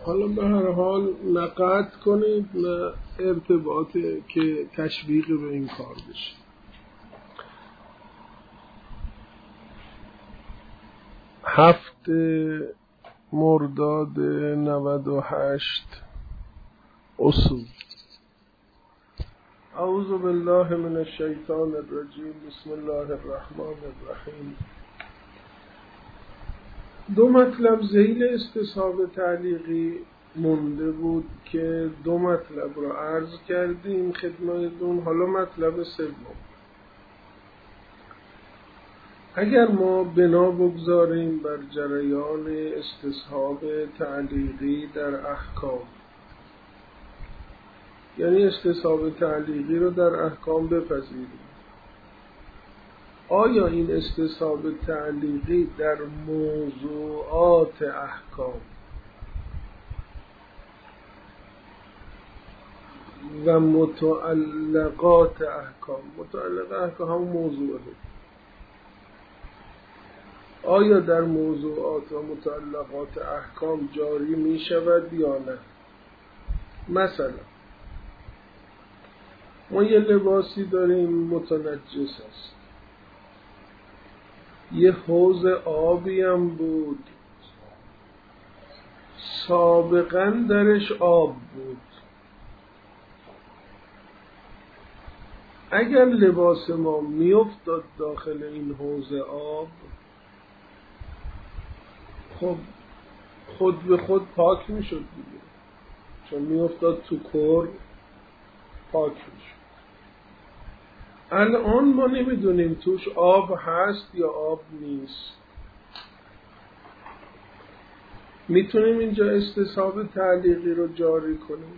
حالا به هر حال نقد کنید نه ارتباط که تشویق به این کار بشه. هفت مرداد 98 اصول. اعوذ بالله من الشیطان الرجیم. بسم الله الرحمن الرحیم. دو مطلب ذیل استصحاب تعلیقی مونده بود که دو مطلب رو عرض کردیم خدمتتون. حالا مطلب سوم، اگر ما بنا بگذاریم بر جریان استصحاب تعلیقی در احکام، یعنی استصحاب تعلیقی رو در احکام بپذیریم، آیا این استصحاب تعلیقی در موضوعات احکام و متعلقات احکام، متعلق احکام هم موضوعه، آیا در موضوعات و متعلقات احکام جاری می شود یا نه؟ مثلا ما یه لباسی داریم متنجس است، یه حوض آبی هم بود سابقا درش آب بود. اگر لباس ما میافتاد داخل این حوض آب، خب خود به خود پاک میشد دیگه، چون میافتاد تو کر پاک میشد. الان ما نمیدونیم توش آب هست یا آب نیست. میتونیم اینجا استصحاب تعلیقی رو جاری کنیم،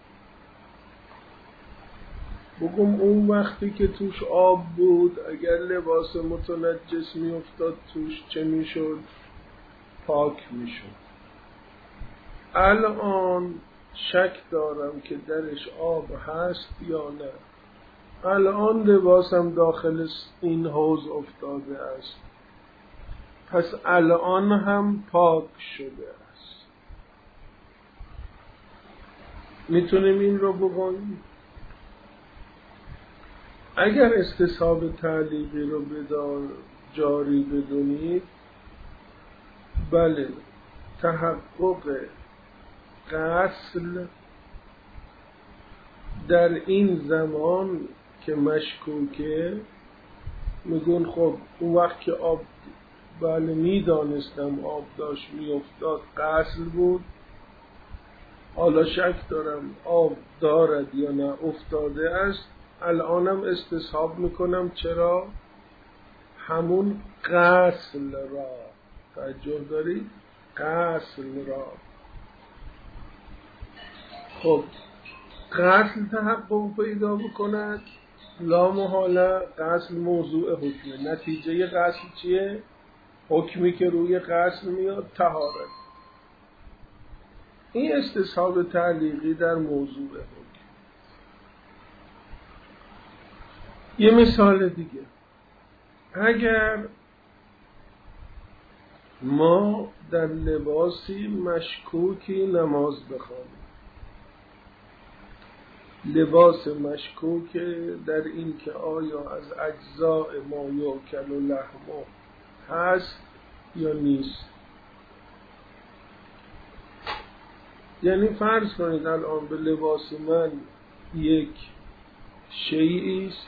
بگم اون وقتی که توش آب بود اگر لباس متنجس میافتاد توش چه میشد؟ پاک میشد. الان شک دارم که درش آب هست یا نه. الان لباسم داخل این حوض افتاده است، پس الان هم پاک شده است. میتونیم این رو بگوییم. اگر استصحاب تعلیقی رو جاری بدونید، بله، تحقق غسل در این زمان که مشکوکه، میگون خب اون وقت که آب، بله میدانستم آب داشت میافتاد غسل بود، حالا شک دارم آب دارد یا نه افتاده است، الانم استصحاب میکنم. چرا؟ همون غسل را، توجه دارید؟ غسل را. خب غسل تحقق پیدا بکند، لا محاله غسل موضوع حکمه. نتیجه غسل چیه؟ حکمی که روی غسل میاد طهارت. این استصحاب تعلیقی در موضوع حکم. یه مثال دیگه، اگر ما در لباسی مشکوکی نماز بخوانیم، لباس مشکوک در این که آیا از اجزاء ما یؤکل لحمه هست یا نیست. یعنی فرض کنید الان به لباس من یک شیئی است،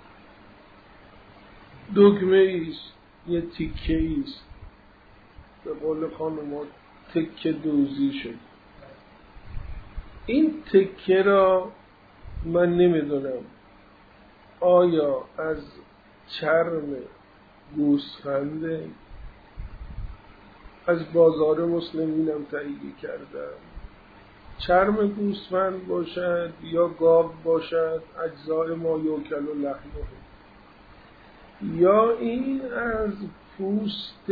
دگمه است، یه تیکه است، به قول خانم تکه دوزی شد. این تکه را من نمیدونم آیا از چرم گوسفنده، از بازار مسلمینم تهیه کردم، چرم گوسفند باشد یا گاو باشد، اجزای ما یؤکل لحمه، یا این از پوست،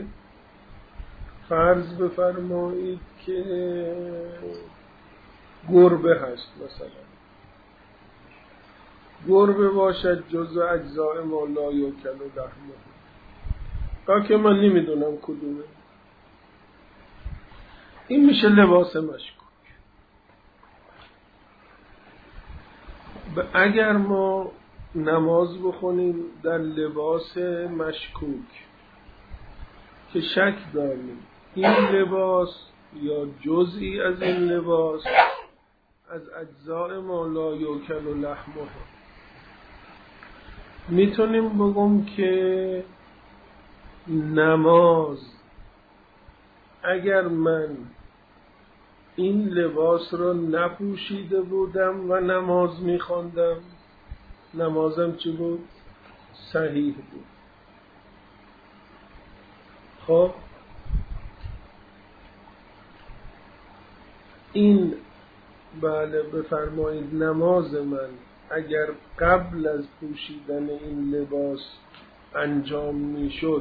فرض بفرمایید که گربه هست، مثلا گربه باشد جزء اجزاء ما لا یؤکل لحمه، که من نمیدونم کدومه. این میشه لباس مشکوک. اگر ما نماز بخونیم در لباس مشکوک که شک داریم این لباس یا جزئی از این لباس از اجزاء ما لا یوکل و لحمه، میتونیم بگم که نماز اگر من این لباس را نپوشیده بودم و نماز میخواندم، نمازم چی بود؟ صحیح بود. خب این بله بفرمایید نماز من اگر قبل از پوشیدن این لباس انجام میشد،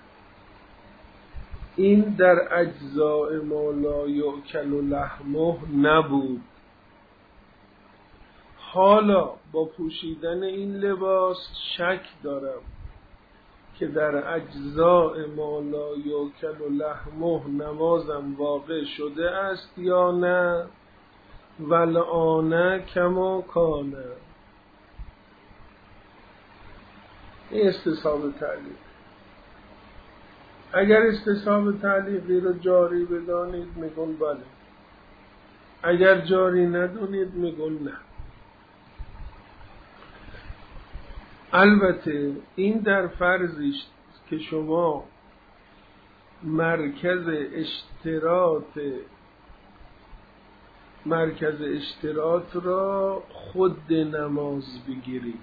این در اجزاء ما لا یؤکل لحمه نبود. حالا با پوشیدن این لباس شک دارم که در اجزاء ما لا یؤکل لحمه نمازم واقع شده است یا نه. والآن کما کان. این استصحاب تعلیق. اگر استصحاب تعلیقی رو جاری بدانید میگن بله، اگر جاری ندانید میگن نه. البته این در فرضی است که شما مرکز اشتراط را خود نماز بگیرید.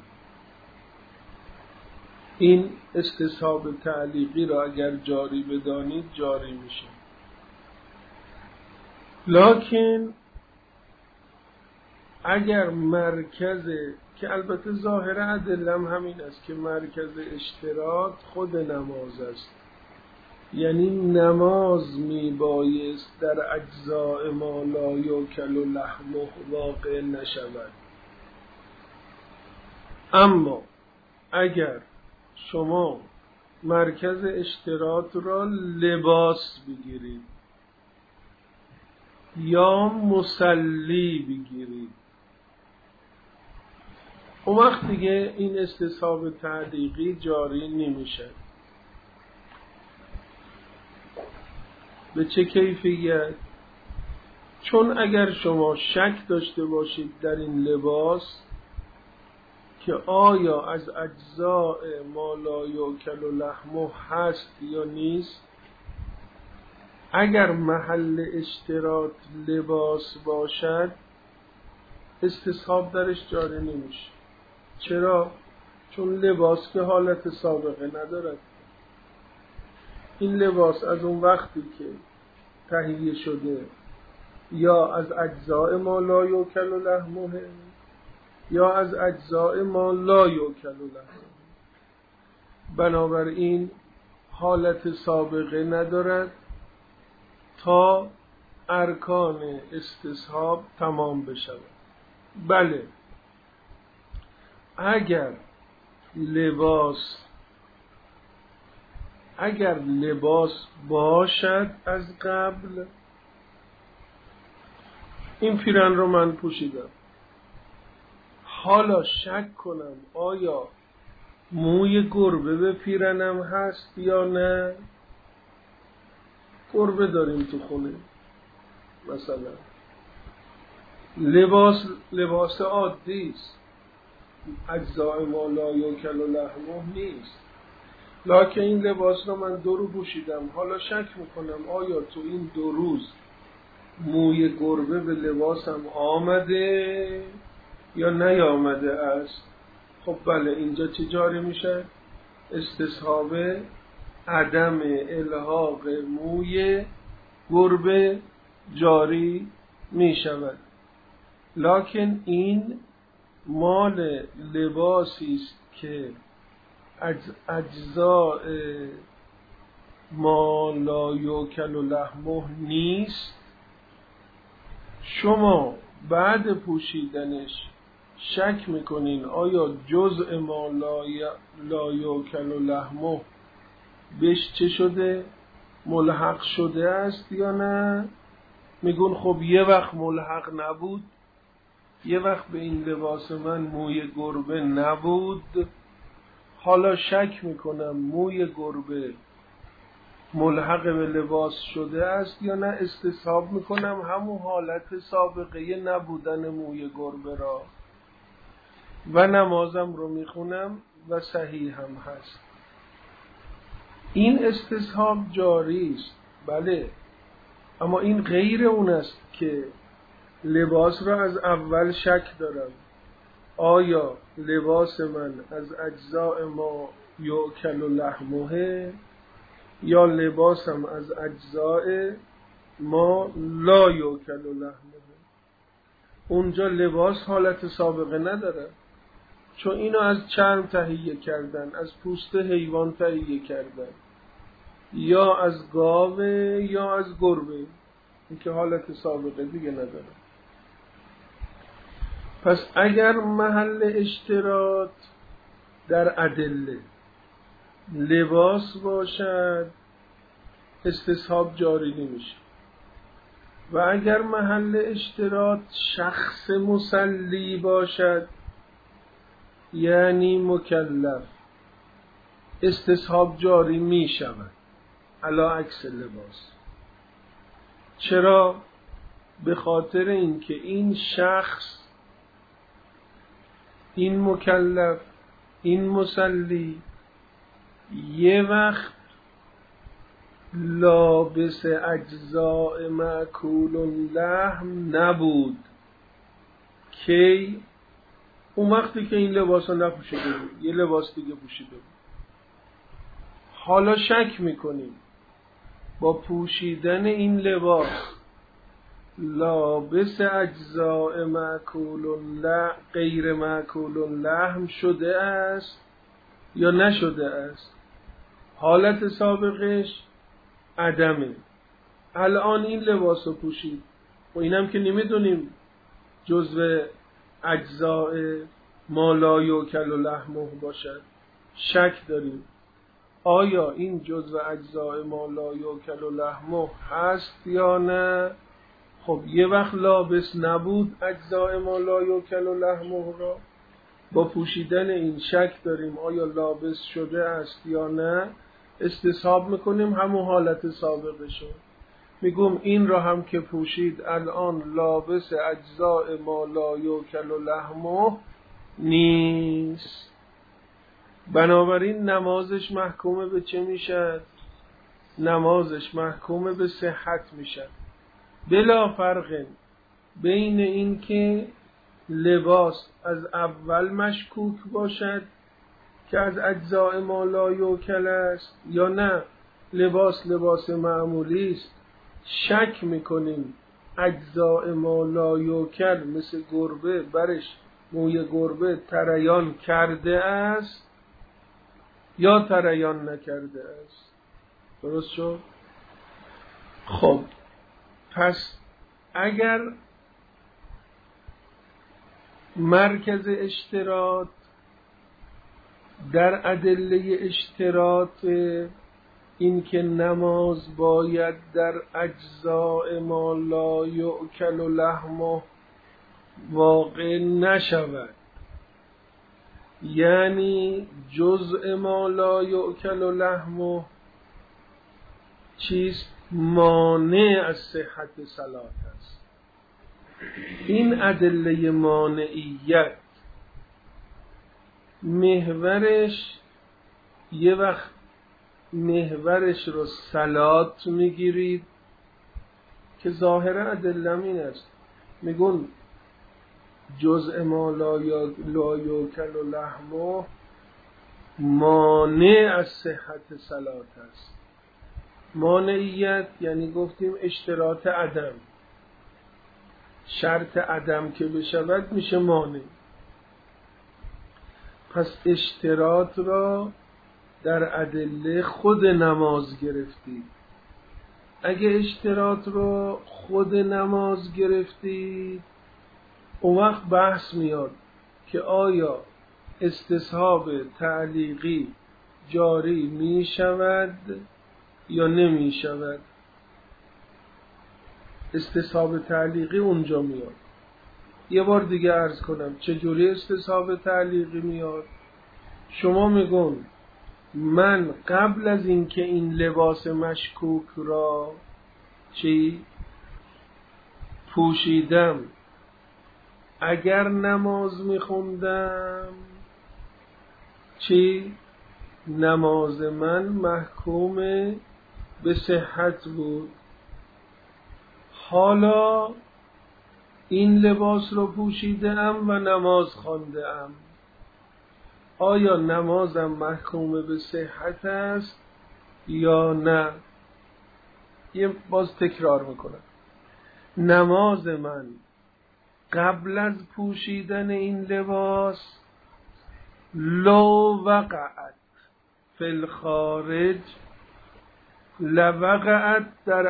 این استصحاب تعلیقی را اگر جاری بدانید جاری میشه. لکن اگر مرکز، که البته ظاهر ادلم همین است که مرکز اشتراط خود نماز است، یعنی نماز میبایست در اجزاء ما لا یؤکل لحمه واقع نشود. اما اگر شما مرکز اشتراط را لباس بگیرید یا مصلی بگیرید، اون وقت دیگه این استصحاب تعلیقی جاری نمیشه. به چه کیفیت؟ چون اگر شما شک داشته باشید در این لباس که آیا از اجزاء ما لا یؤکل لحمه هست یا نیست، اگر محل اشتراط لباس باشد استصحاب درش جاری نمیشه. چرا؟ چون لباس که حالت سابقه ندارد. این لباس از اون وقتی که تهیه شده یا از اجزاء ما لا یؤکل لحمه یا از اجزاء ما لا یؤکل لحمه، بنابراین حالت سابقه ندارد تا ارکان استصحاب تمام بشود. بله، اگر لباس باشد از قبل، این پیرن رو من پوشیدم، حالا شک کنم آیا موی گربه به پیرنم هست یا نه. گربه داریم تو خونه مثلا، لباس عادی است، اجزاء ما لا یؤکل لحمه نیست، لکن این لباس رو من 2 روز پوشیدم، حالا شک میکنم آیا تو این 2 روز موی گربه به لباسم آمده یا نیامده است. خب بله، اینجا چه جاری میشه؟ استصحاب عدم الحاق موی گربه جاری میشود. لکن این مال لباسی است که اجزاء ما لا یؤکل لحمه نیست. شما بعد پوشیدنش شک میکنین آیا جزء ما لا یؤکل لحمه بهش چه شده؟ ملحق شده است یا نه. میگون خب یه وقت ملحق نبود، یه وقت به این لباس من موی گربه نبود، حالا شک میکنم موی گربه ملحق به لباس شده است یا نه، استصحاب میکنم همون حالت سابقه نبودن موی گربه را و نمازم رو میخونم و صحیح هم هست. این استصحاب جاری است، بله، اما این غیر اون است که لباس را از اول شک دارم آیا لباس من از اجزاء ما یؤکل لحمه یا لباسم از اجزاء ما لا یؤکل لحمه. اونجا لباس حالت سابقه نداره، چون اینو از چرم تهیه کردن، از پوست حیوان تهیه کردن، یا از گاو یا از گربه، این که حالت سابقه دیگه نداره. پس اگر محل اشتراط در ادله لباس باشد استصحاب جاری نمیشه، و اگر محل اشتراط شخص مسلی باشد یعنی مکلف استصحاب جاری می شود علی عکس لباس. چرا؟ به خاطر اینکه این شخص، این مکلف، این مسلی یه وقت لابس اجزاء مأکول لحم نبود. کی؟ اون وقتی که این لباس رو نپوشیده بود، یه لباس دیگه پوشیده بود. حالا شک میکنیم با پوشیدن این لباس لابس اجزاء مأکول غیر مأکول لحم شده است یا نشده است. حالت سابقش عدمه. الان این لباس رو پوشید و اینم که نمیدونیم جزو اجزاء ما لا یؤکل لحمه باشد، شک داریم آیا این جزو اجزاء ما لا یؤکل لحمه هست یا نه. خب یه وقت لابس نبود اجزاء ما لا یؤکل لحمه را، با پوشیدن این شک داریم آیا لابس شده است یا نه، استصحاب میکنیم همون حالت سابقه شد. میگم این را هم که پوشید الان لابس اجزاء ما لا یؤکل لحمه نیست، بنابراین نمازش محکومه به چه میشد؟ نمازش محکومه به صحت میشد، بلا فرق بین این که لباس از اول مشکوک باشد که از اجزاء ما لا یؤکل است یا نه لباس معمولی است، شک میکنیم اجزاء ما لا یؤکل مثل گربه برش موی گربه تریان کرده است یا تریان نکرده است. درست شد؟ خب پس اگر مرکز اشتراط در ادله اشتراط این که نماز باید در اجزاء ما لا یؤکل لحمه واقع نشود، یعنی جزء ما لا یؤکل لحمه چیست؟ مانع از صحت صلات است. این ادله مانعیت محورش یه وقت محورش رو صلات میگیرید که ظاهر ادله این است، میگون جزء ما لا یؤکل لحمه مانع از صحت صلات است. مانعیت یعنی گفتیم اشتراط عدم، شرط عدم که بشود میشه مانع. پس اشتراط را در ادله خود نماز گرفتید. اگه اشتراط را خود نماز گرفتید اون وقت بحث میاد که آیا استصحاب تعلیقی جاری می شود یا نمی شود. استصحاب تعلیقی اونجا میاد. یه بار دیگه عرض کنم چجوری استصحاب تعلیقی میاد. شما میگون من قبل از اینکه این لباس مشکوک را پوشیدم اگر نماز میخوندم نماز من محکوم به صحت بود. حالا این لباس رو پوشیده ام و نماز خوانده ام، آیا نمازم محکوم به صحت است یا نه؟ یه باز تکرار میکنم. نماز من قبل از پوشیدن این لباس لو وقعت فی الخارج لوقعت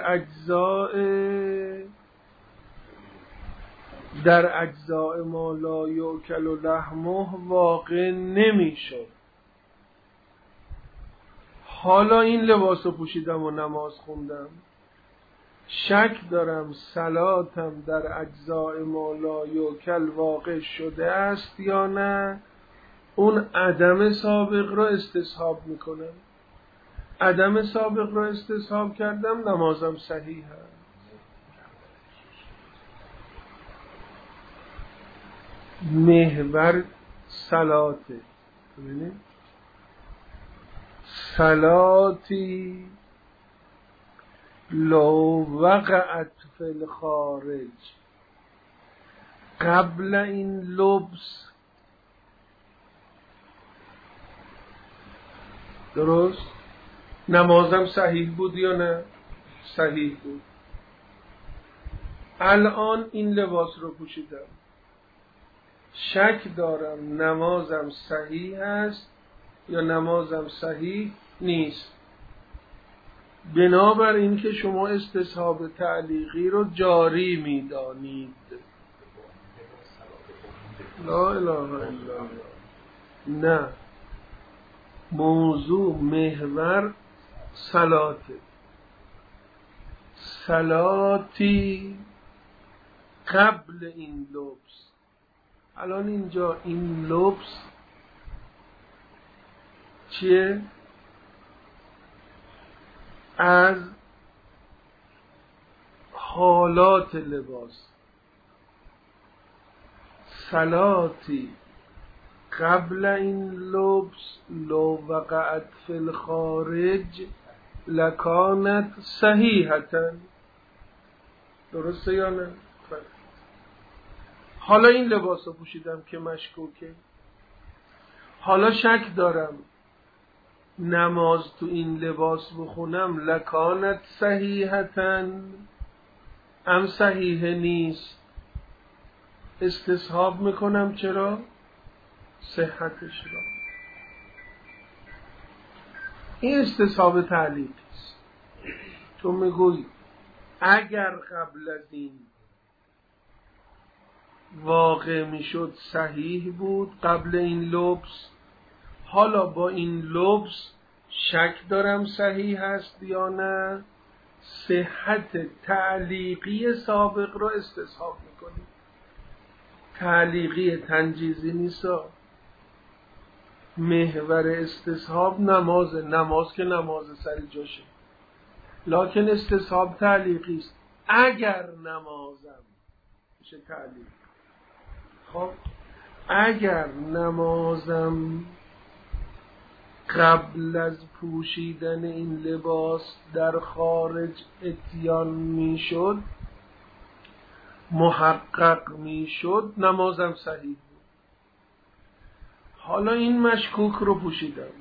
در اجزاء ما لا یؤکل لحمه واقع نمیشد. حالا این لباس رو پوشیدم و نماز خوندم، شک دارم صلاتم در اجزاء ما لا یؤکل واقع شده است یا نه. اون عدم سابق را استصحاب میکنم. عدم سابق را استصحاب کردم، نمازم صحیح است. محور صلاته. ببینید صلاتی لو وقعت فی الخارج قبل این لبس، درست؟ نمازم صحیح بود یا نه؟ صحیح بود. الان این لباس رو پوشیدم، شک دارم نمازم صحیح است یا نمازم صحیح نیست. بنابر این که شما استصحاب تعلیقی رو جاری می‌دانید. لا اله الا الله. نه، موضوع محور صلاته. صلاتی قبل این لبس. الان اینجا این لبس چیه؟ از حالات لباس. صلاتی قبل این لبس لو وقعت فی الخارج لکانت صحیحتن. درسته یا نه؟ حالا این لباس رو پوشیدم که مشکوکه. حالا شک دارم نماز تو این لباس بخونم لکانت صحیحتن ام صحیح نیست. استصحاب میکنم چرا؟ صحتش را. این استصحاب تعلیقی است. تو میگوی اگر قبل از این واقع میشد صحیح بود قبل این لبس، حالا با این لبس شک دارم صحیح هست یا نه. صحت تعلیقی سابق را استصحاب میکنیم. تعلیقی تنجیزی نیست. محور استصحاب نماز که نماز سر جاشه، لکن استصحاب تعلیقی است. اگر نمازم میشه تعلیق. خب اگر نمازم قبل از پوشیدن این لباس در خارج اتیان میشد، محقق میشد، نمازم صحیح بود. حالا این مشکوک رو پوشیدم،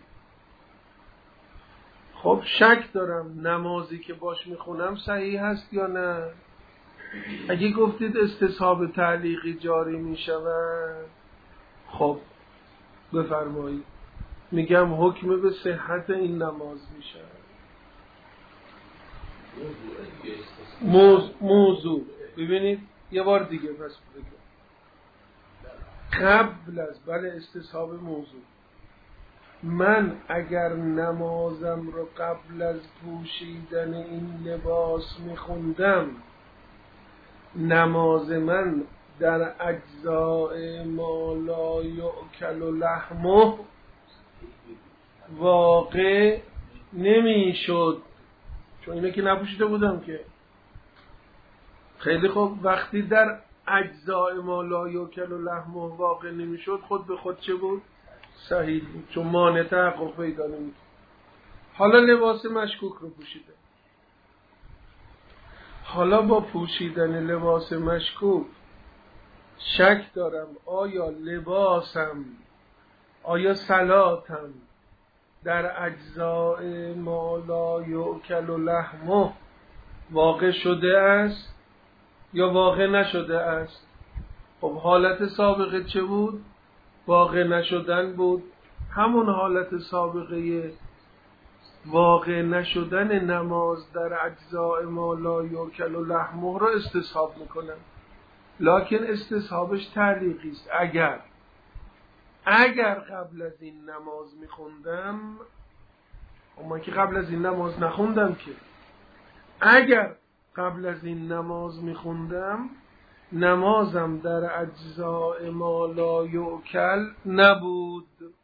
خب شک دارم نمازی که باش میخونم صحیح هست یا نه. اگه گفتید استصحاب تعلیقی جاری میشود، خب بفرمایید، میگم حکم به صحت این نماز میشه. موضوع ببینید یه بار دیگه پس بگم. قبل از استصحاب موضوع، من اگر نمازم رو قبل از پوشیدن این لباس میخوندم نماز من در اجزاء ما لا یؤکل لحمه واقع نمیشد، چون اینو که نپوشیده بودم که. خیلی خوب، وقتی در اجزاء ما لا یؤکل لحمه واقع نمیشد، خود به خود چه بود؟ صحیح بود، چون مانع تحقق پیدا نمی‌کرد. حالا لباس مشکوک رو پوشیده. حالا با پوشیدن لباس مشکوک شک دارم آیا لباسم، آیا صلاتم در اجزاء ما لا یؤکل لحمه واقع شده است یا واقع نشده است؟ خب حالت سابقه چه بود؟ واقع نشدن بود. همون حالت سابقه واقع نشدن نماز در اجزاء ما لا یؤکل لحمه رو استصحاب میکنم، لکن استصحابش تعلیقی است. اگر قبل از این نماز میخوندم، من که قبل از این نماز نخوندم که، اگر قبل از این نماز میخوندم نمازم در اجزاء ما لا یؤکل نبود.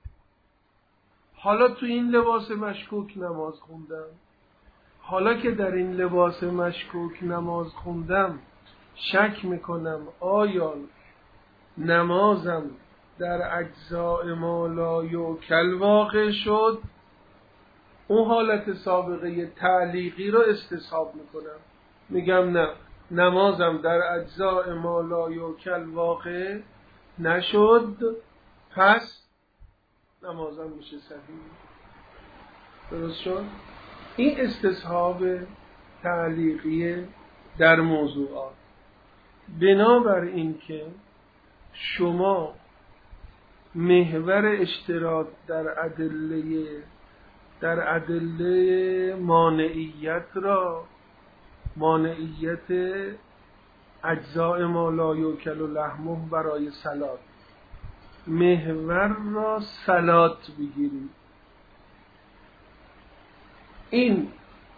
حالا تو این لباس مشکوک نماز خوندم، حالا که در این لباس مشکوک نماز خوندم شک میکنم آیا نمازم در اجزاء ما لا یؤکل واقع شد، اون حالت سابقه تعلیقی رو استصحاب میکنم، میگم نه، نمازم در اجزاء ما لا یؤکل واقع نشد، پس نمازم میشه صحیح. درست شد؟ این استصحاب تعلیقی در موضوعات. بنابر این که شما محور اشتراک در ادله مانعیت را، مانعیت اجزاء ما لا یؤکل لحمه برای صلات، محور را صلات بگیرید. این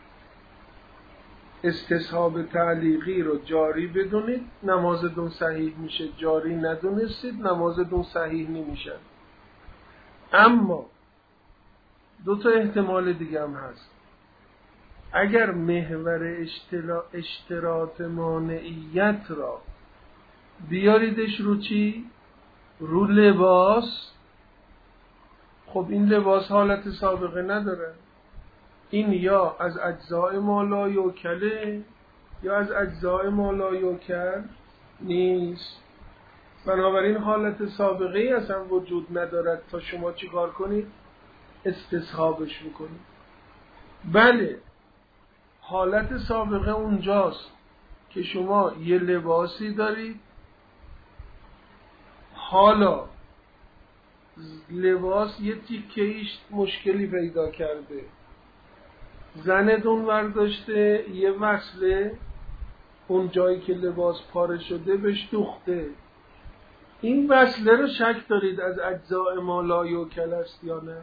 استصحاب تعلیقی رو جاری بدونید، نمازتون صحیح میشه. جاری ندونستید، نمازتون صحیح نمیشه. اما دو تا احتمال دیگه هم هست. اگر محور اشتراط مانعیت را بیاریدش رو چی؟ رو لباس، خب این لباس حالت سابقه نداره، این یا از اجزاء ما لا یؤکله یا از اجزاء ما لا یؤکل نیست. بنابراین حالت سابقه ای اصلا وجود ندارد تا شما چیکار کنید؟ استصحابش بکنید. بله، حالت سابقه اونجاست که شما یه لباسی دارید، حالا لباس یه تیکه‌ایش مشکلی پیدا کرده، زنتون ورداشته یه وصله اون جایی که لباس پاره شده بهش دوخته، این وصله رو شک دارید از اجزاء ما لا یؤکل است یا نه؟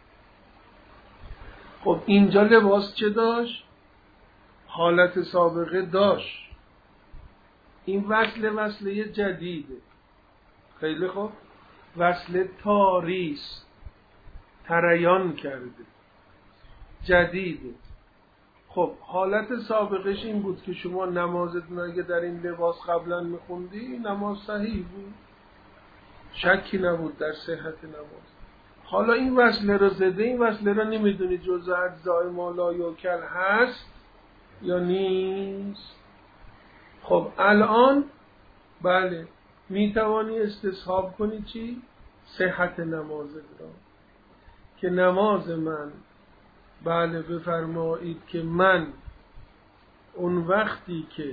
خب اینجا لباس چه داشت؟ حالت سابقه داشت. این وصله جدیده. خیلی خوب، وصله تاریس، تریان کرده، جدیده. خب حالت سابقش این بود که شما نمازتون اگه در این لباس قبلا میخوندی نماز صحیح بود، شکی نبود در صحت نماز. حالا این وصله رو زده، این وصله رو نمیدونی جزء اجزاء ما لا یؤکل هست یا نیست. خب الان بله میتوانی استصحاب کنی چی؟ صحت نمازت را، که نماز من، بله بفرمایید که من اون وقتی که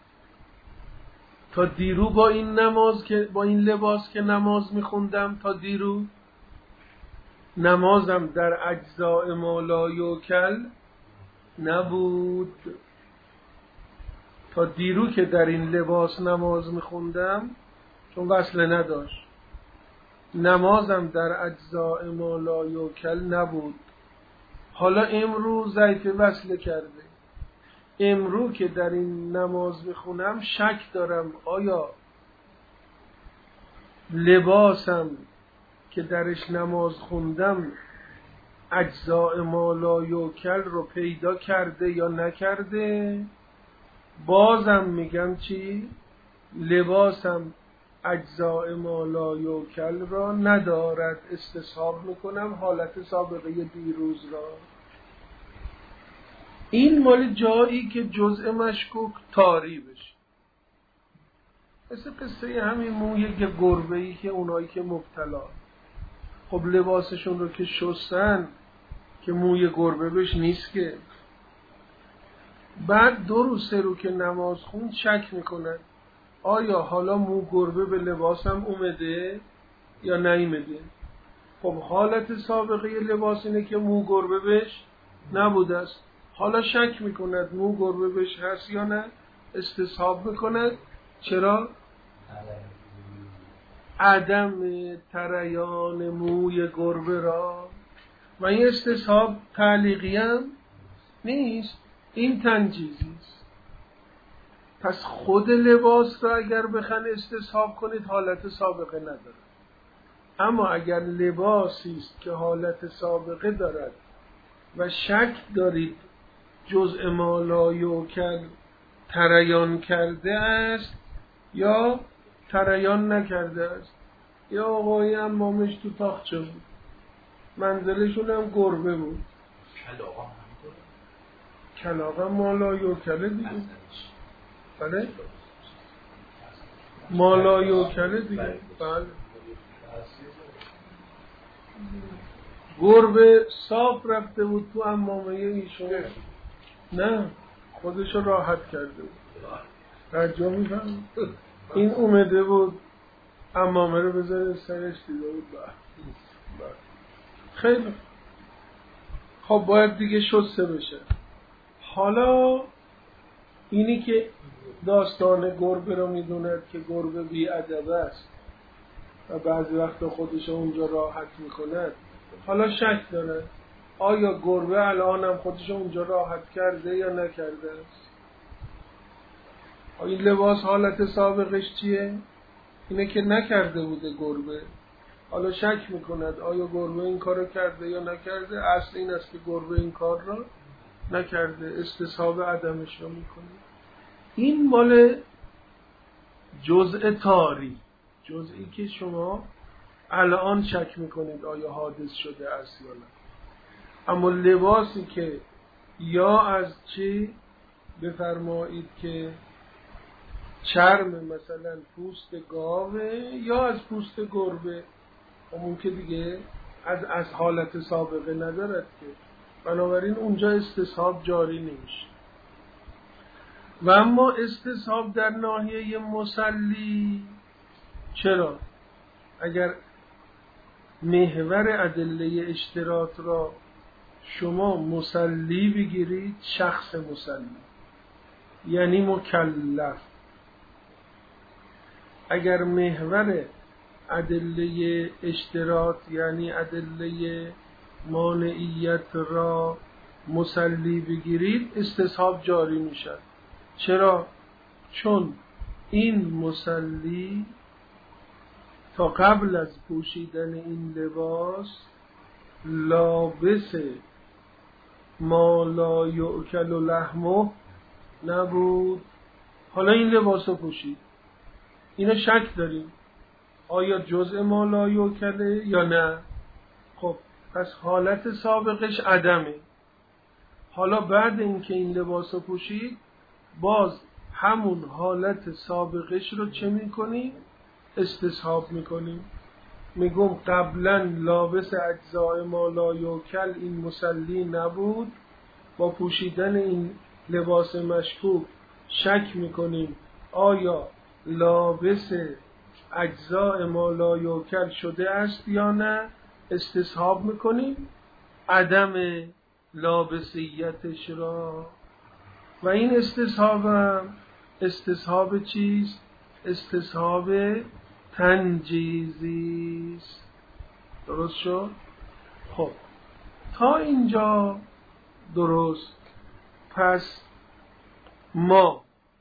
تا دیرو با این نماز که با این لباس که نماز میخوندم، تا دیرو نمازم در اجزاء ما لا یؤکل نبود. تا دیرو که در این لباس نماز میخوندم، چون وصله نداشت، نمازم در اجزاء ما لا یؤکل نبود. حالا امروز ضعیف وصله کرده، امرو که در این نماز میخونم شک دارم آیا لباسم که درش نماز خوندم اجزاء ما لا یوکل رو پیدا کرده یا نکرده. بازم میگم چی؟ لباسم اجزاء ما لا یوکل را ندارد، استصحاب میکنم حالت سابقه دیروز را. این مال جایی که جزء مشکوک طاری بشه، مثل قصه همین موی گربه‌ای که اونایی که مبتلا خب لباسشون رو که شستن که موی گربه بهش نیست که، بعد 2 روز 3 روز که نماز خوند شک میکنن آیا حالا مو گربه به لباسم اومده یا نیومده. خب حالت سابقه لباس اینه که مو گربه بهش نبوده است، حالا شک میکند مو گربه بهش هست یا نه، استصحاب میکند. چرا؟ عدم تریان موی گربه را. و این استصحاب تعلیقی هم نیست، این تنجیزی است. پس خود لباس را اگر بخواید استصحاب کنید حالت سابقه نداره، اما اگر لباسی است که حالت سابقه دارد و شک دارید جزء ما لا یوکل تریان کرده است یا تریان نکرده است، یا آقایی امامش تو تاخچه بود، منزلشون هم گربه بود، کلاغم ما لا یوکله دیگه. بله ما لا یوکله دیگه. بله گربه صاف رفته بود تو امامه ایشون، نه خودشو راحت کرده بود. رجا میفهم این اومده بود امامه رو بذاره سرش، دیده بود خیلی خب باید دیگه شسته بشه. حالا اینی که داستان گربه رو میدوند که گربه بی ادب است و بعضی وقتا خودش اونجا راحت میکند، حالا شک داره آیا گربه الان هم خودش اونجا راحت کرده یا نکرده است. این لباس حالت سابقش چیه؟ اینه که نکرده بوده گربه، حالا شک میکند آیا گربه این کارو کرده یا نکرده. اصل این است که گربه این کار را نکرده، استصحاب عدمش رو میکنه. این مال جزء طاری، جزئی که شما الان شک میکنید آیا حادث شده است یا نه. اما لباسی که یا از چی بفرمایید که چرم مثلا پوست گاوه یا از پوست گربه، اون که دیگه از حالت سابقه ندارد که، بنابراین اونجا استصحاب جاری نمیشه. و اما استصحاب در ناحیه مصلی چرا؟ اگر محور ادله اشتراط را شما مصلی بگیرید، شخص مصلی یعنی مکلف، اگر محور ادله اشتراط یعنی ادله مانعیت را مصلی بگیرید، استصحاب جاری میشد. چرا؟ چون این مصلی تا قبل از پوشیدن این لباس لابس ما لا یؤکل لحمه نبود، حالا این لباس رو پوشید. اینا شک داریم آیا جزء ما لا یؤکله یا نه. خب پس حالت سابقش عدمه. حالا بعد اینکه این لباس رو پوشید باز همون حالت سابقش رو چه میکنیم؟ استصحاب میکنیم. میگم قبلا لابس اجزاء ما لا یؤکل این مصلی نبود، با پوشیدن این لباس مشکوک شک میکنیم آیا لابس اجزاء ما لا یؤکل شده است یا نه، استصحاب میکنیم عدم لابسیتش را. و این استصحاب هم استصحاب چیست؟ استصحاب تنجیزی است. درست شد؟ خب تا اینجا درست. پس ما.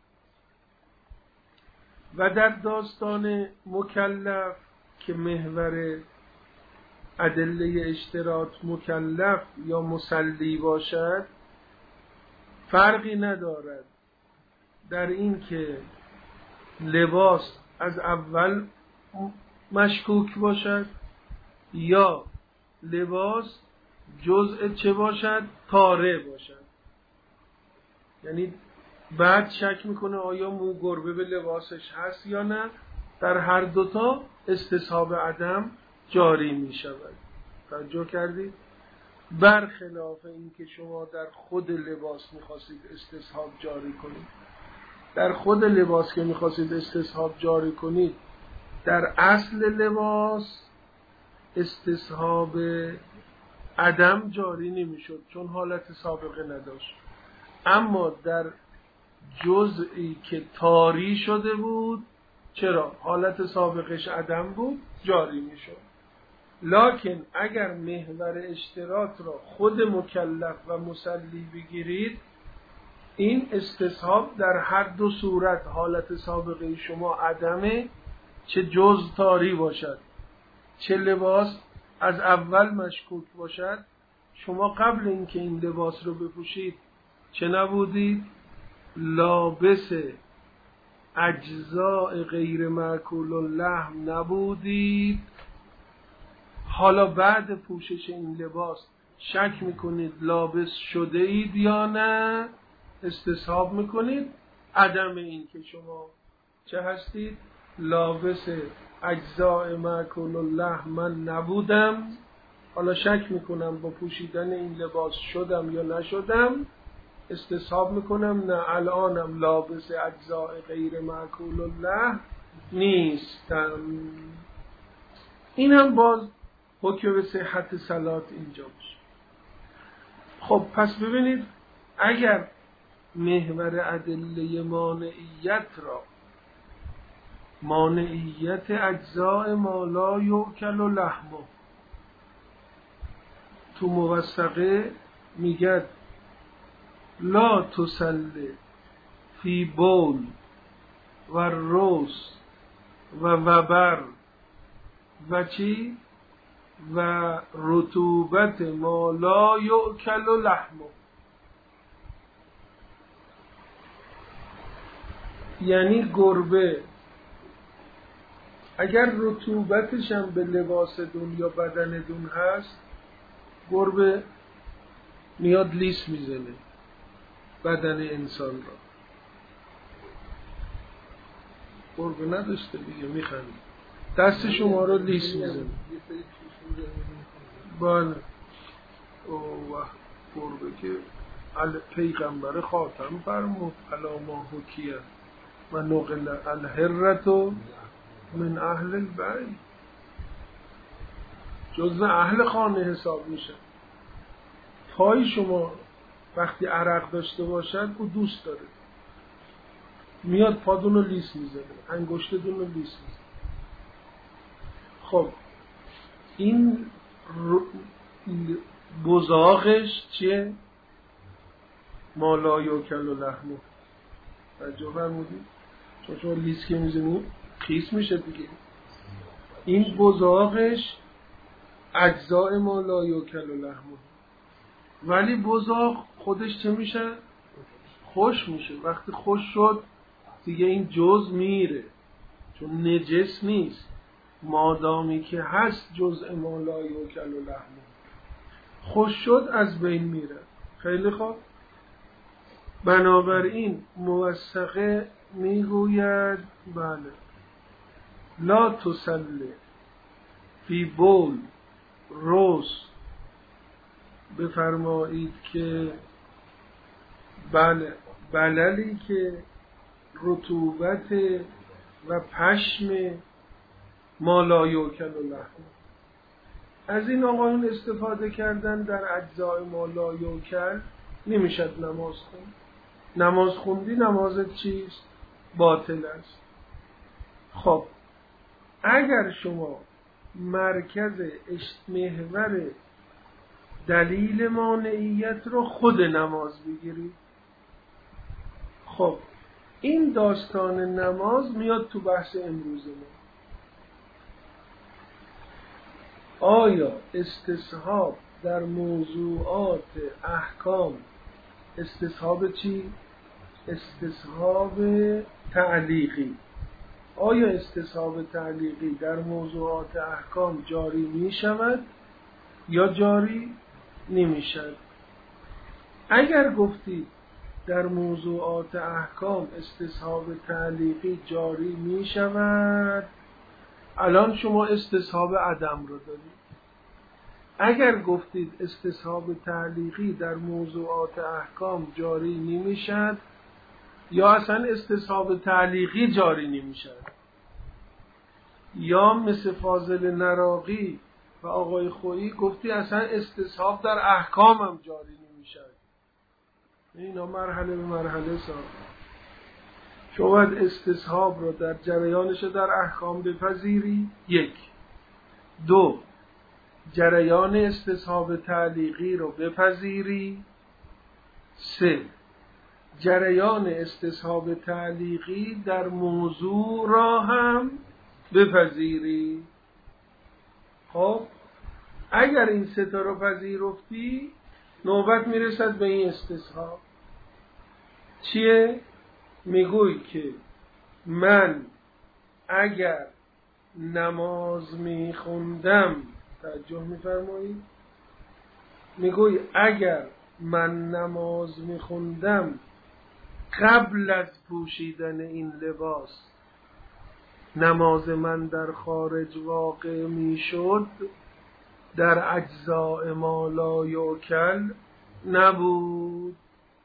و در داستان مکلف که محور ادله اشتراط مکلف یا مسلی باشد، فرقی ندارد در این که لباس از اول مشکوک باشد یا لباس جزء چه باشد؟ طاره باشد. یعنی بعد شک میکنه آیا مو گربه به لباسش هست یا نه. در هر دوتا استصحاب عدم جاری میشود. توجه کردید؟ برخلاف این که شما در خود لباس میخواستید استصحاب جاری کنید، در خود لباس که میخواستید استصحاب جاری کنید، در اصل لباس استصحاب عدم جاری نمیشد چون حالت سابقه نداشت. اما در جزئی که طاری شده بود، چرا؟ حالت سابقش عدم بود، جاری میشد. لکن اگر محور اشتراط را خود مکلف و مسلی بگیرید، این استصحاب در هر دو صورت حالت سابقه شما عدمه، چه جز طاری باشد چه لباس از اول مشکوک باشد. شما قبل اینکه این لباس رو بپوشید چه نبودید؟ لابس اجزاء غیر مأکول اللحم نبودید. حالا بعد پوشش این لباس شک میکنید لابس شده اید یا نه، استصحاب میکنید عدم این که شما چه هستید؟ لابس اجزاء مأکول اللحم من نبودم، حالا شک میکنم با پوشیدن این لباس شدم یا نشدم، استصحاب میکنم نه الانم لابس اجزاء غیر مأکول اللحم نیستم. این هم باز حکم به صحت صلات اینجا باشه. خب پس ببینید، اگر محور ادله مانعیت را، مانعیت اجزاء ما لا یؤکل لحمه، تو موثقه میگد لا تسل فی بول و روس و وبر و چی؟ و رطوبت ما لا یؤکل لحمه. یعنی گربه اگر رطوبتش هم به لباس دون یا بدن دون هست، گربه میاد لیس میزنه بدن انسان را. گربه نداشته دیگه میخنده، دست شما رو لیس میزنه. بله. اوه گربه که پیغمبر خاتم فرمود الا ما حکیه و نقل الهرتو من اهل البیت، جزء اهل خانه حساب میشه. پای شما وقتی عرق داشته باشد او دوست داره، میاد پادون رو لیس میزنه، انگشتتون رو لیس میزنه. خب این بزاقش چیه؟ ما لا یؤکل لحمه. توجه فرمودید؟ چون شما لیس که میزنید خیس میشه دیگه. این بزاقش اجزاء ما لا یؤکل لحمه، ولی بزاق خودش چه میشه؟ خوش میشه. وقتی خوش شد دیگه این جز میره، چون نجس نیست. مادامی که هست جزء ما لا یؤکل لحمه، خوش شد از بین میره. خیلی خوب. بنابراین موثقه میگوید بله لا تسل فی بول روس، بفرمایید که بله بللی که رطوبت و پشم ما لا یؤکل لحمه. از این آقایون استفاده کردن در اجزای ما لا یؤکل نمیشد نماز خوند. نماز خوندی نمازت چیست؟ باطل است. خب اگر شما مرکز محور دلیل مانعیت رو خود نماز بگیرید، خب این داستان نماز میاد تو بحث امروز ما. آیا استصحاب در موضوعات احکام، استصحاب چی؟ استصحاب تعلیقی. آیا استصحاب تعلیقی در موضوعات احکام جاری می شود یا جاری نمی شود؟ اگر گفتید در موضوعات احکام استصحاب تعلیقی جاری می شود، الان شما استصحاب عدم رو دارید. اگر گفتید استصحاب تعلیقی در موضوعات احکام جاری نمی شود یا اصلا استصحاب تعلیقی جاری نمی شود، یا مثل فاضل نراقی و آقای خویی گفتی اصلا استصحاب در احکام هم جاری نمی شود. اینا مرحله به مرحله ساخت. شما باید استصحاب رو در جریانش در احکام بپذیری. 1. 2. جریان استصحاب تعلیقی رو بپذیری. 3. جریان استصحاب تعلیقی در موضوع را هم بپذیری. خب اگر این 3 تا رو پذیرفتی، نوبت میرسد به این استصحاب. چیه؟ میگوی که من اگر نماز میخوندم، توجه میفرمایید، میگوی اگر من نماز میخوندم قبل از پوشیدن این لباس نماز من در خارج واقع میشد، در اجزاء ما لا یؤکل نبود.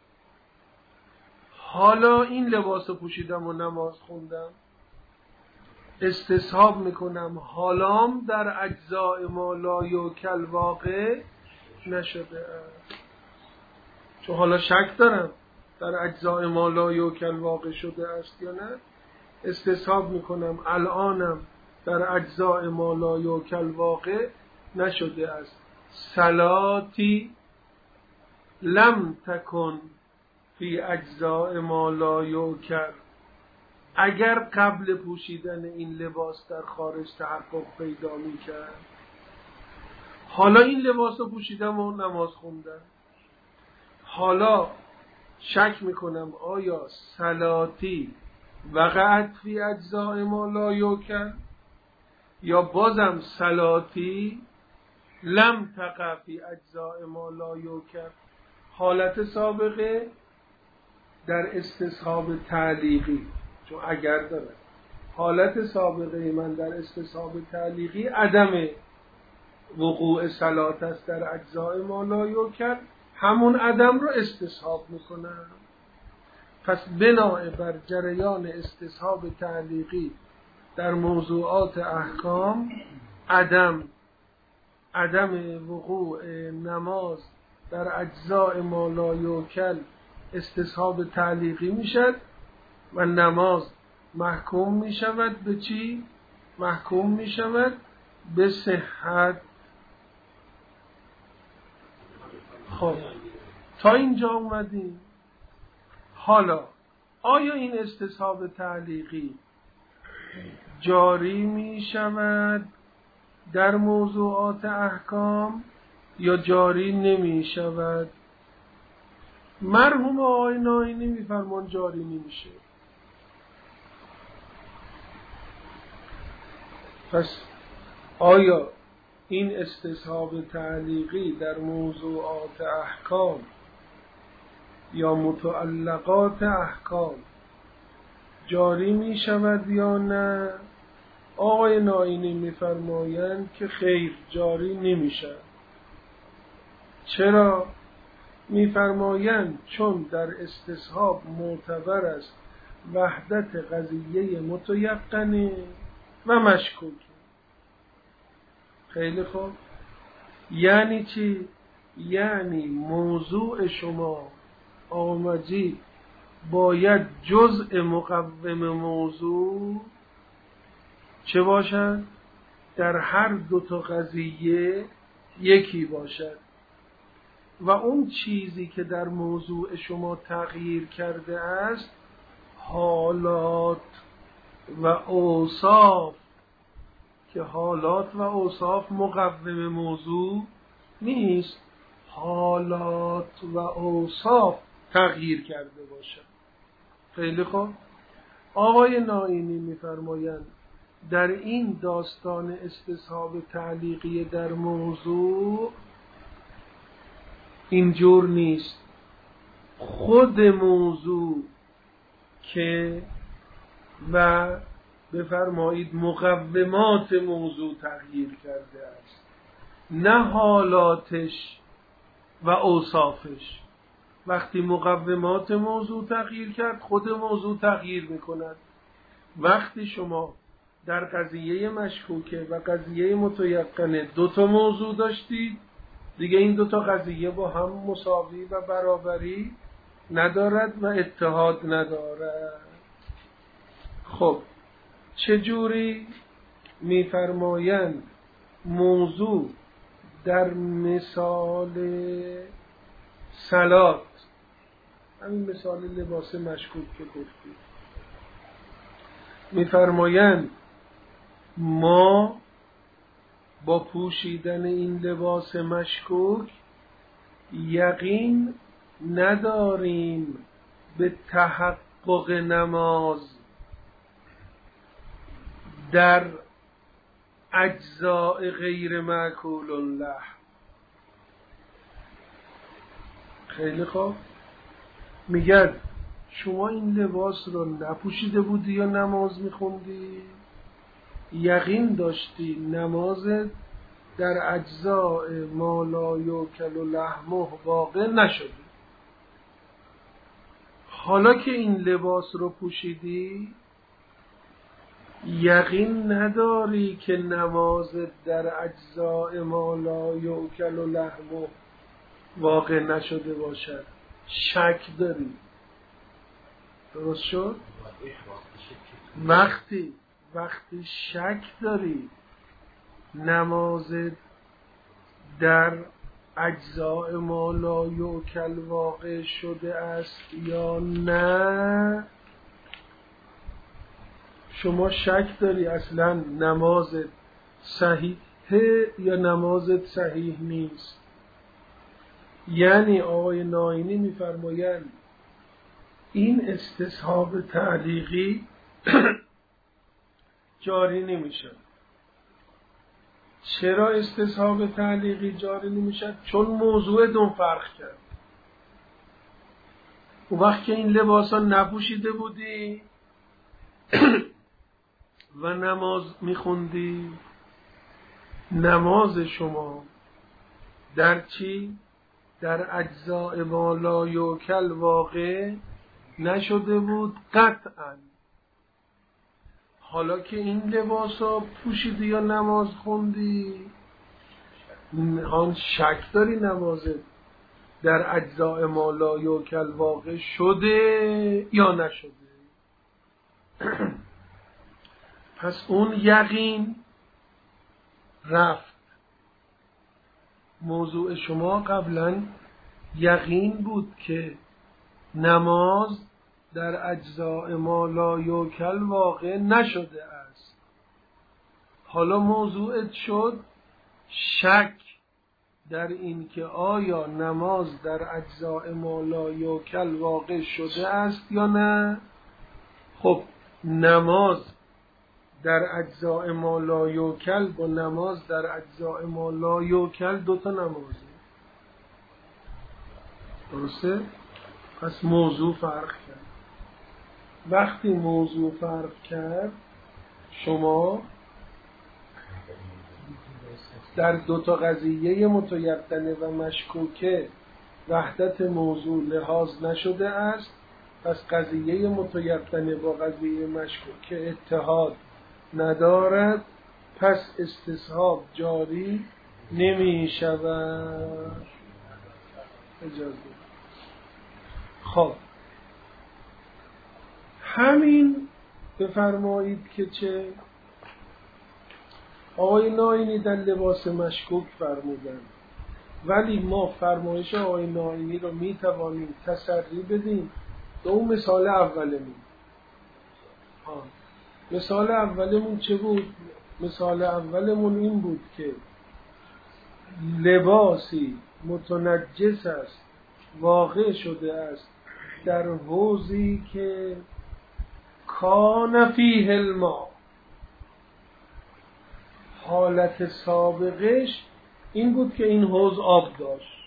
حالا این لباس رو پوشیدم و نماز خوندم، استصحاب میکنم حالام در اجزاء ما لا یؤکل واقع نشده است. چون حالا شک دارم در اجزاء ما لا یؤکل واقع شده است یا نه، استصحاب میکنم الانم در اجزاء ما لا یؤکل واقع نشده است. صلاتی لم تکن فی اجزاء ما لا یؤکل، اگر قبل پوشیدن این لباس در خارج تحقق پیدا میکرد. حالا این لباس رو پوشیدم و نماز خوندم، حالا شک میکنم آیا صلاتی وقعت فی اجزاء ما لا یؤکل یا بازم صلاتی لم تقع فی اجزاء ما لا یؤکل. حالت سابقه در استصحاب تعلیقی، چون اگر داره، حالت سابقه من در استصحاب تعلیقی عدم وقوع صلات است در اجزاء ما لا یؤکل، همون عدم رو استصحاب میکنم. پس بناء بر جریان استصحاب تعلیقی در موضوعات احکام، عدم وقوع نماز در اجزاء ما لا یؤکل استصحاب تعلیقی میشد و نماز محکوم میشود به چی؟ محکوم میشود به صحت. خب تا اینجا اومدیم. حالا آیا این استصحاب تعلیقی جاری می شود در موضوعات احکام یا جاری نمی شود؟ مرحوم آقای ناینی می فرمان جاری نمیشه. پس آیا این استصحاب تعلیقی در موضوعات احکام یا متعلقات احکام جاری می شود یا نه؟ آقای ناینی می فرمایند که خیر، جاری نمی شود. چرا؟ می فرمایند چون در استصحاب معتبر است وحدت قضیه متیقنه و مشکوک. خیلی خوب. یعنی چی؟ یعنی موضوع شما آمدید باید جزء مقوم موضوع چه باشد؟ در هر 2 تا قضیه یکی باشد. و اون چیزی که در موضوع شما تغییر کرده است حالات و اوصاف، که حالات و اوصاف مقوم موضوع نیست، حالات و اوصاف تغییر کرده باشد. خیلی خوب. آقای نائینی می‌فرمایند در این داستان استصحاب تعلیقی در موضوع اینجور نیست. خود موضوع که و بفرمایید مقومات موضوع تغییر کرده است، نه حالاتش و اوصافش. وقتی مقومات موضوع تغییر کرد خود موضوع تغییر میکند. وقتی شما در قضیه مشکوکه و قضیه متیقنه دوتا موضوع داشتید، دیگه این دوتا قضیه با هم مساوی و برابری ندارد و اتحاد ندارد. خب چجوری؟ میفرمایند موضوع در مثال صلات، همین مثال لباس مشکوک که گفتید، میفرمایند ما با پوشیدن این لباس مشکوک یقین نداریم به تحقق نماز در اجزاء غیر معکول الله. خیلی خوب. میگن شما این لباس رو نپوشیده بودی یا نماز میخوندی؟ یقین داشتی نمازت در اجزاء ما لا یوکل و لحمه واقع نشدی. حالا که این لباس رو پوشیدی یقین نداری که نمازت در اجزاء ما لا یوکل و لحمه واقع نشده باشد، شک داری. درست شد؟ وقتی شک داری نمازت در اجزاء ما لا یوکل واقع شده است یا نه، شما شک داری اصلا نمازت صحیحه یا نمازت صحیح نیست. یعنی آقای نائینی میفرمایند این استصحاب تعلیقی جاری نمیشه. چرا استصحاب تعلیقی جاری نمیشه؟ چون موضوع دون فرق کرد. اون وقت که این لباس ها نپوشیده بودی و نماز میخوندی، نماز شما در چی؟ در اجزاء ما لا یوکل واقع نشده بود قطعا. حالا که این لباس ها پوشیدی یا نماز خوندی، آن شک داری نمازت در اجزاء ما لا یوکل واقع شده یا نشده. پس اون یقین رفت. موضوع شما قبلا یقین بود که نماز در اجزاء ما لا یوکل واقع نشده است. حالا موضوعت شد شک در این که آیا نماز در اجزاء ما لا یوکل واقع شده است یا نه. خب نماز در اجزاء ما لا یوکل با نماز در اجزاء ما لا یوکل دوتا نمازه. درسته؟ پس موضوع فرق کرد. وقتی موضوع فرق کرد شما در دوتا قضیه متیقنه و مشکوکه وحدت موضوع لحاظ نشده است. پس قضیه متیقنه با قضیه مشکوکه اتحاد ندارد، پس استصحاب جاری نمی شود. اجازه. خب همین بفرمایید که چه آقای نائینی در لباس مشکوک فرمودند ولی ما فرمایش آقای نائینی رو میتوانیم تسری بدیم به اون مثال اولمون. مثال اولمون چه بود؟ مثال اولمون این بود که لباسی متنجس است، واقع شده است در حوضی که کان فیه الماء. حالت سابقش این بود که این حوض آب داشت.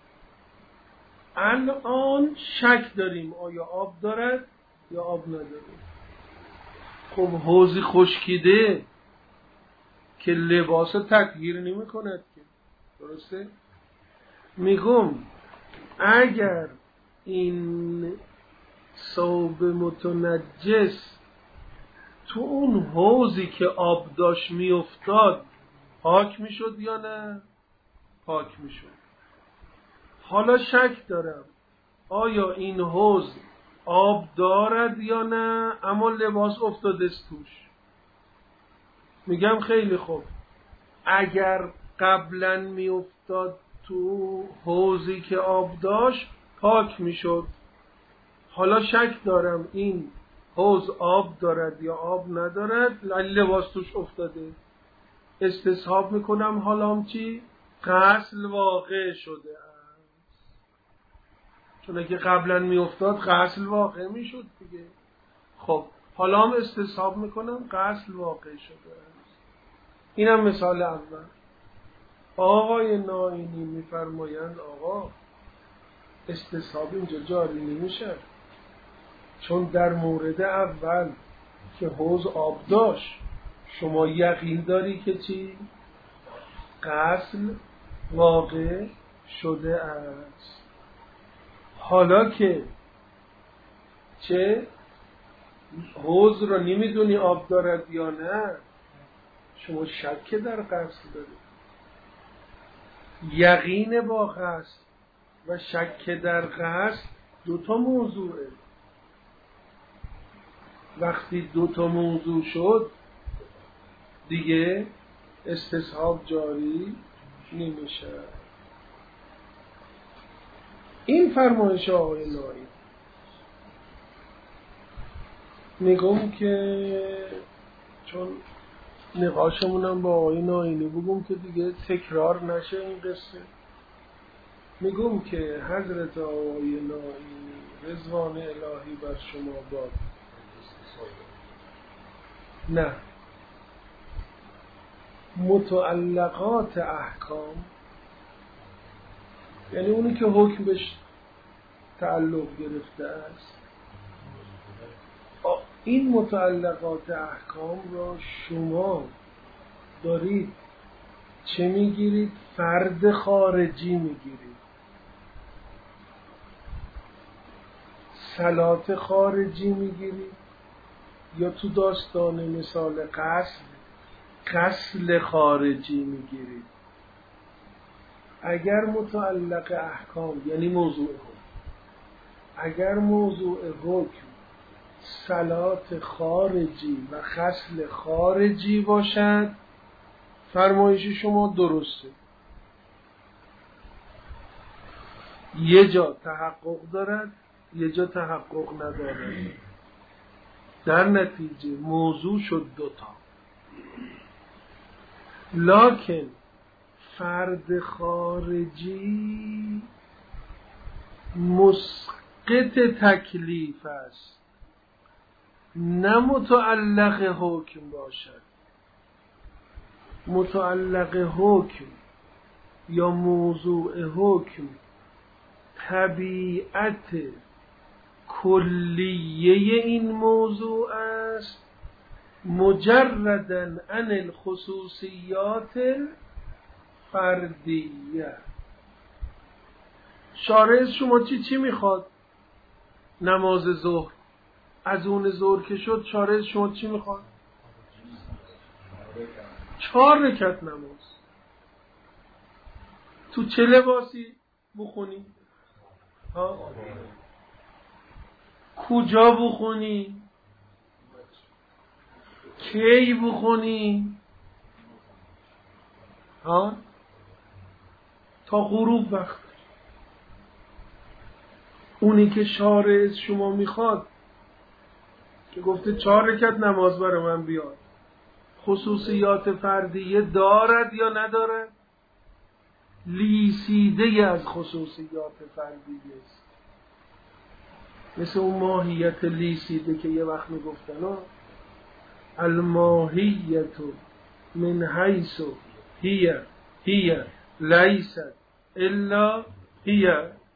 الان شک داریم آیا آب دارد یا آب نداره. خب حوضی خشکیده که لباس تطهیر نمی کند که، درسته؟ میگم اگر این ثوب متنجس تو اون حوضی که آب داشت میافتاد پاک میشد یا نه؟ پاک میشد. حالا شک دارم آیا این حوض آب دارد یا نه، اما لباس افتاده است توش. میگم خیلی خوب، اگر قبلا میافتاد تو حوضی که آب داشت پاک میشد. حالا شک دارم این حوض آب دارد یا آب ندارد، لباس توش افتاده. استصحاب میکنم حالا چی؟ غسل واقع شده است. چون اگه قبلا میافتاد غسل واقع میشد دیگه. خب حالا هم استصحاب میکنم غسل واقع شده است. اینم مثال اول. آقای نائینی میفرمایند آقا استصحاب اینجا جاری نمیشه، چون در مورد اول که حوض آب داشت شما یقین داری که چی؟ غسل واقع شده است. حالا که چه حوض را نمیدونی آب دارد یا نه، شما شک در غسل داری. یقین با غسل و شک در غسل دوتا موضوعه. وقتی دوتا موضوع شد دیگه استصحاب جاری نمیشه. این فرمایش آقای نائینی. میگم که چون نقاشمونم با آقای نائینی بگم که دیگه تکرار نشه این قصه، میگم که حضرت آقای نائینی رضوان الهی بر شما باد، نه متعلقات احکام، یعنی اونی که حکم بهش تعلق گرفته است، این متعلقات احکام را شما دارید چه میگیرید؟ فرد خارجی میگیرید. صلات خارجی میگیرید یا تو داستان مثال غسل خارجی میگیرید. اگر متعلق احکام یعنی موضوع حکم، اگر موضوع حکم صلات خارجی و غسل خارجی باشد فرمایش شما درسته، یه جا تحقق دارد یه جا تحقق ندارد، در نتیجه موضوع شد دوتا. لکن فرد خارجی مسقط تکلیف است، نه متعلق حکم باشد. متعلق حکم یا موضوع حکم طبیعت کلیه این موضوع است، مجرداً عن الخصوصیات الفردیه. شارع شما چی میخواد؟ نماز ظهر، از اون ظهر که شد شارع شما چی میخواد؟ 4 رکعت نماز. تو چه لباسی بخونی؟ کجا بخونی؟ کی بخونی؟ تا غروب وقت. اونی که شارع از شما میخواد که گفته 4 رکعت نماز برای من بیار، خصوصیات فردیه دارد یا ندارد؟ لیسیده از خصوصیات فردیه است. مثل اون ماهیت لیسیده که یه وقت میگفتن الماهیت من حیث هی لیست الا هی.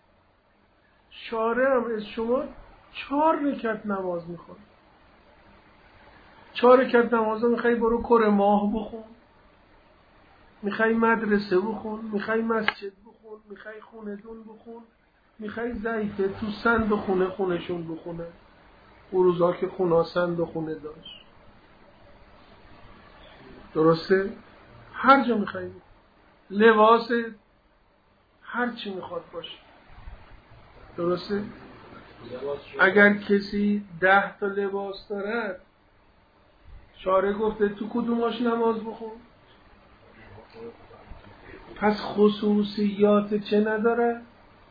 شارع هم از شما 4 رکعت نماز میخواد. 4 رکعت نماز میخوای برو کره ماه بخون، میخوای مدرسه بخون، میخوای مسجد بخون، میخوای خونه دون بخون، میخوای ضعیفه تو سند خونشون بخونه. اون روزا که خونه سند خونه داشت، درسته؟ هر جا میخوای، لباس هر چی میخواد باشه، درسته؟ اگر کسی 10 تا لباس دارد، شارع گفته تو کدوماش نماز بخون؟ پس خصوصیات چه نداره؟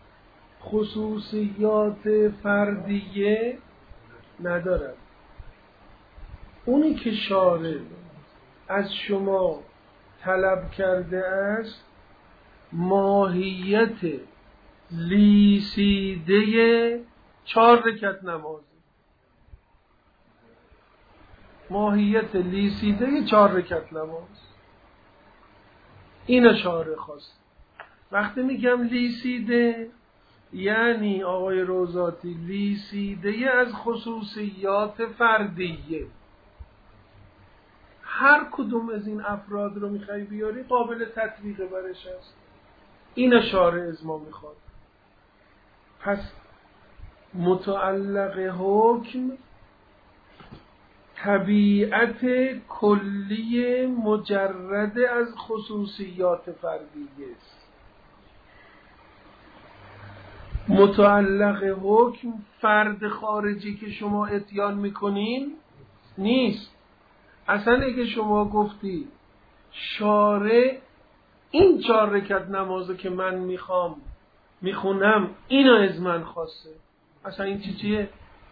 خصوصیات فردیه نداره. اونی که شارع از شما طلب کرده است ماهیت لیسیده 4 رکعت نماز، ماهیت لیسیده 4 رکعت نماز. این شارع خواست. وقتی میگم لیسیده یعنی آقای روزاتی لیسیده از خصوصیات فردیه. هر کدوم از این افراد رو میخوای بیاری قابل تطبیق برش هست. این شارع از ما میخواد. پس متعلق حکم طبیعت کلی مجرد از خصوصیات فردیه است. متعلق حکم فرد خارجی که شما اتیان میکنین نیست. اصلا اگه شما گفتی شارع این 4 رکعت نمازو که من میخونم اینو از من خواسته، اصلا این چیه؟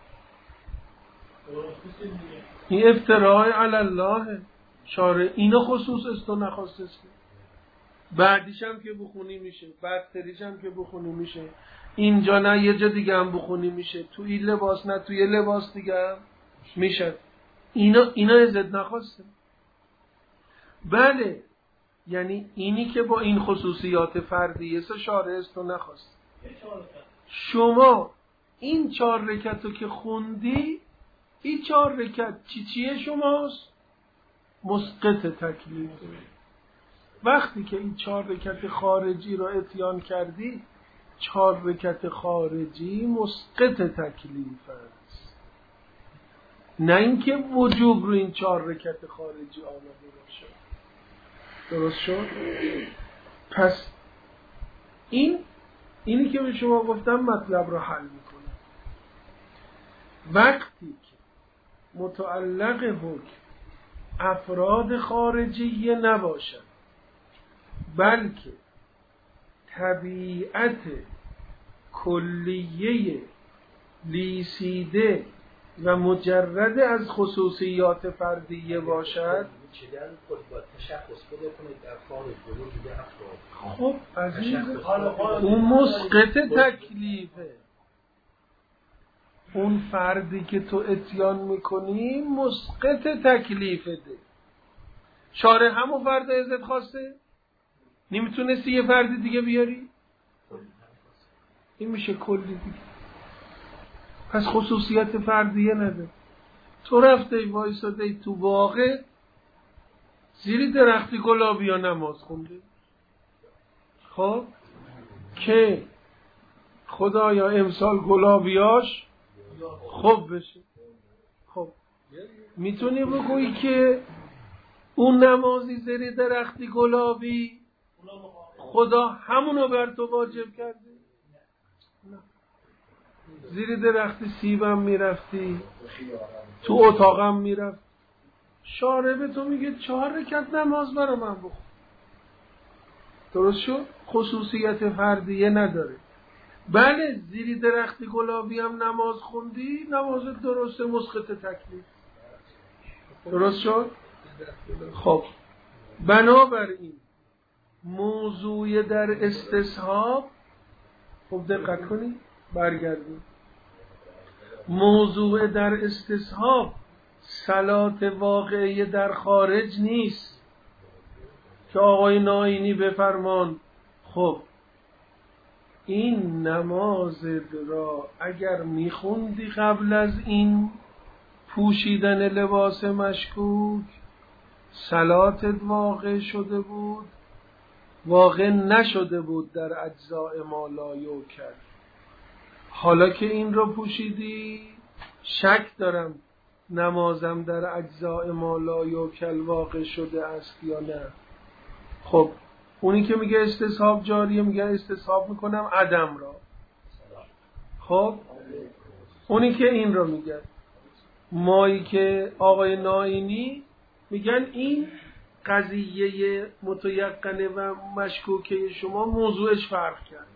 این افتراء علی الله. شارع اینو خصوص است و نخواسته است. بعدیش هم که بخونی میشه، بعدتریش هم که بخونی میشه، اینجا نه یه جا دیگه هم بخونی میشه، تو این لباس نه تو یه لباس دیگه هم میشه. اینا ازت نخواسته. بله، یعنی اینی که با این خصوصیات فردیه شارع است و نخواسته. شما این 4 رکعت رو که خوندی، این 4 رکعت چیه شماست؟ مسقط تکلیف. وقتی که این 4 رکعت خارجی رو اتیان کردی، 4 رکعت خارجی مسقط تکلیف است، نه اینکه وجوب رو این 4 رکعت خارجی آمده باشه. درست شد؟ پس اینی که به شما گفتم مطلب رو حل میکنه. وقتی که متعلق حکم افراد خارجی نباشد، بلکه طبیعت کلیه لیسیده و مجرد از خصوصیات فردیه باشد، خب عزیز اون مسقط تکلیفه. اون فردی که تو اتیان میکنی مسقط تکلیفه ده. شارع همون فرد ازت خواسته؟ نمیتونستی یه فرد دیگه بیاری؟ این میشه کلی دیگه. پس خصوصیت فردیه نده. تو رفته وایساده تو باغه زیر درختی گلابی ها نماز خونده، خب که خدایا امسال گلابیاش خوب بشه. خب میتونی بگویی که اون نمازی زیر درختی گلابی خدا همونو بر تو واجب کرده؟ نه. زیر درخت سیبم میرفتی، تو اتاقم میرفت، شارع به تو میگه 4 رکعت نماز برای من بخون. درست شد؟ خصوصیت فردیه نداره. بله زیری درختی گلابی هم نماز خوندی، نماز درسته، مسقط تکلیف. درست شد؟ خب بنابراین موضوع در استصحاب، خب دقت کنید برگردیم، موضوع در استصحاب صلات واقعی در خارج نیست که آقای ناینی بفرمان خب این نماز را اگر میخوندی قبل از این پوشیدن لباس مشکوک صلاتت واقع شده بود، واقع نشده بود در اجزاء ما لا یوکل. حالا که این رو پوشیدی شک دارم نمازم در اجزاء ما لا یوکل واقع شده است یا نه. خب اونی که میگه استصحاب جاریه میگه استصحاب میکنم عدم را. خب اونی که این رو میگه، مایی که آقای ناینی میگن این قضیه متیقنه و مشکوکه شما موضوعش فرق کرد.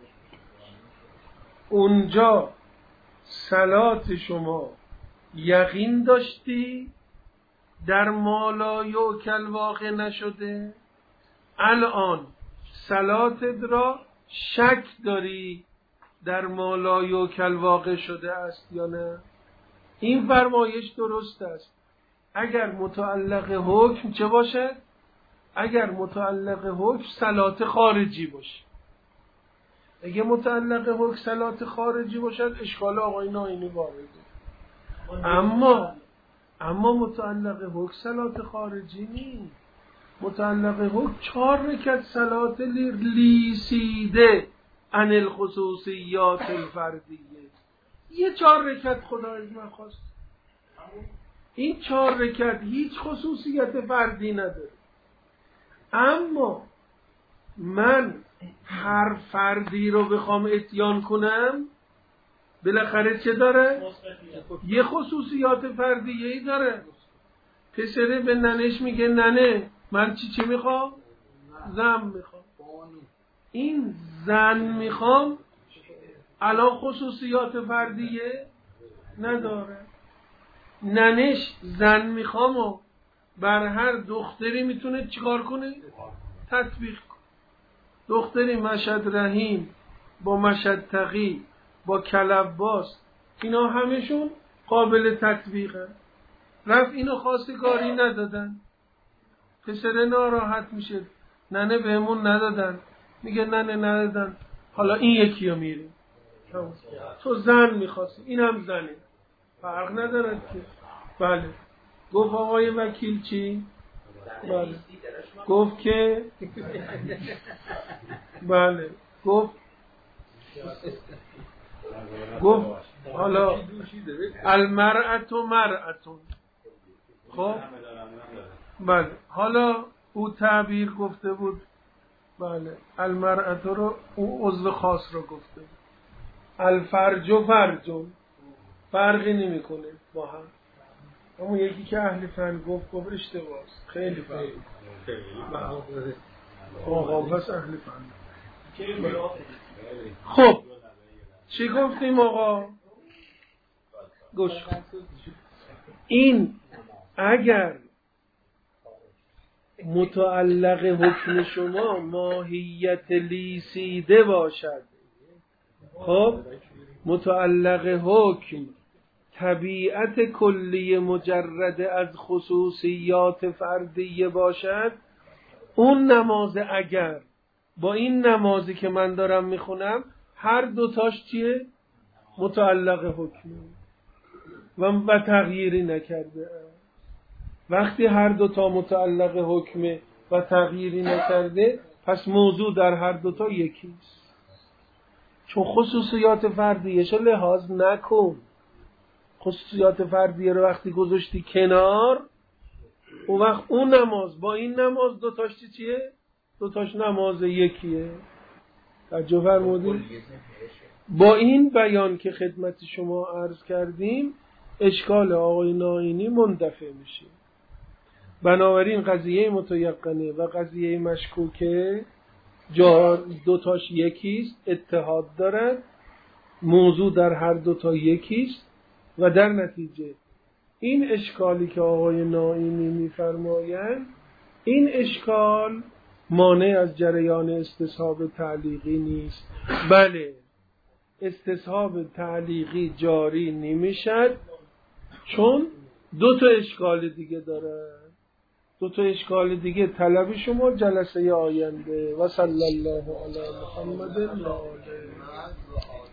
اونجا صلات شما یقین داشتی در ما لا یوکل واقع نشده، الان صلاتت را شک داری در ما لا یوکل واقع شده است یا نه. این فرمایش درست است اگر متعلق حکم چه باشد؟ اگر متعلق حکم صلات خارجی باشه. اگه متعلق حکم صلات خارجی باشد اشکال آقای ناینی وارده. اما متعلق حکم صلات خارجی نیست. متعلق حکم 4 رکعت صلات لیسیده عن الخصوصیات الفردیه. یه 4 رکعت خدای من خواست. این 4 رکعت هیچ خصوصیت فردی نداره. اما من هر فردی رو بخوام اتیان کنم بالاخره چه داره؟ یه خصوصیات فردیه‌ای داره. پسره به ننش میگه ننه من چی میخوام؟ زن میخوام. این زن میخوام الان خصوصیات فردیه نداره. ننش زن میخوام و بر هر دختری میتونه چیکار کنه؟ تطبیق کنه. دختری مشهد رحیم با مشهد تقی با کلباس اینا همشون قابل تطبیقه. رفت اینو خواستگاری ندادن، پسره ناراحت میشه ننه بهمون ندادن، میگه ننه ندادن حالا این یکی رو میریم. تو زن میخواستی این هم زنه، فرق ندارد که. بله گفت آقای وکیل چی؟ بله گفت که بله گفت حالا المرأة مرأة. خب بله حالا او تعبیر گفته بود، بله المرأة رو او عضو خاص رو گفته بود. الفرج و فرج فرقی نمی کنه با هم. اما یکی که اهل فن گفت اشتباه است. خیلی فرق. آقا بس اهل فن. خب چی گفتیم آقا؟ گوش این اگر متعلق حکم شما ماهیت لیسیده باشد، خب متعلق حکم طبیعت کلی مجرد از خصوصیات فردیه باشد، اون نماز اگر با این نمازی که من دارم میخونم هر دوتاش چیه؟ متعلق حکمه و تغییری نکرده. وقتی هر دوتا متعلق حکمه و تغییری نکرده پس موضوع در هر دوتا یکیست. چون خصوصیات فردیش رو لحاظ نکن. خصوصیات فردیه رو وقتی گذاشتی کنار، اون وقت اون نماز با این نماز دوتاش چیه؟ دوتاش نماز یکیه. توجه فرمودید؟ با این بیان که خدمت شما عرض کردیم اشکال آقای ناینی مندفع میشه. بنابراین قضیه متیقنه و قضیه مشکوکه دوتاش یکیست، اتحاد دارد، موضوع در هر دوتا یکیست و در نتیجه این اشکالی که آقای نائینی میفرمایند، این اشکال مانع از جریان استصحاب تعلیقی نیست. بله، استصحاب تعلیقی جاری نمیشد چون دو تا اشکال دیگه داره. دو تا اشکال دیگه طلب شما جلسه آینده. و صلی الله علی محمد و آله.